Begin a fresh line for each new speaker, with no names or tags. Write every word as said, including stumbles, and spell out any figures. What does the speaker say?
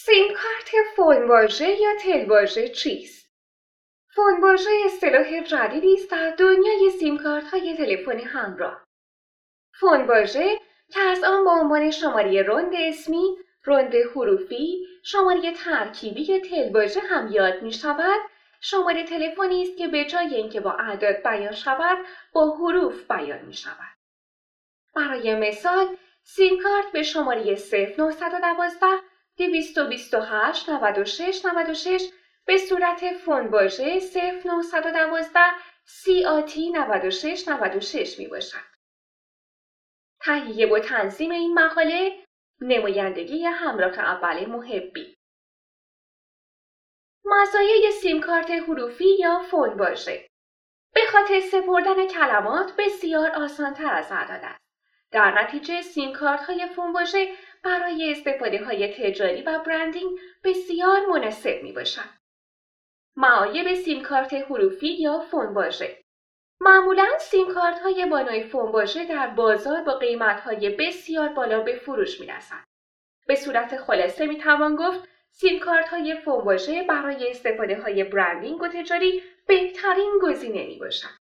سیم کارت فون واژه یا تل واژه چیست؟ فون واژه اصطلاح جدیدی است در دنیای سیم کارت‌های تلفن همراه. فون واژه که از آن با عنوان شماره رند اسمی، رند حروفی، شماره ترکیبی یا تل واژه هم یاد می‌شود، شماره تلفنی است که به جای اینکه با اعداد بیان شود، با حروف بیان می‌شود. برای مثال، سیم کارت به شماره صفر نه یک دو دویست و بیست و هشت نود و شش نود و شش به صورت فون واژه صفر نه یک دو سی آ تی نود و شش نود و شش می باشد. تهیه و تنظیم این مقاله نمایندگی همراه اول محبی. مزایای سیم کارت حروفی یا فون واژه: به خاطر سپردن کلمات بسیار آسان‌تر از اعداد است. در نتیجه سیم کارت های فون واژه برای استفاده های تجاری و برندینگ بسیار مناسب می باشد. معایب سیم کارت حروفی یا فون واژه: معمولاً سیم کارت های با نوع فون واژه در بازار با قیمت های بسیار بالا به فروش می رسند. به صورت خلاصه می توان گفت سیم کارت های فون واژه برای استفاده های برندینگ و تجاری بهترین گزینه می باشد.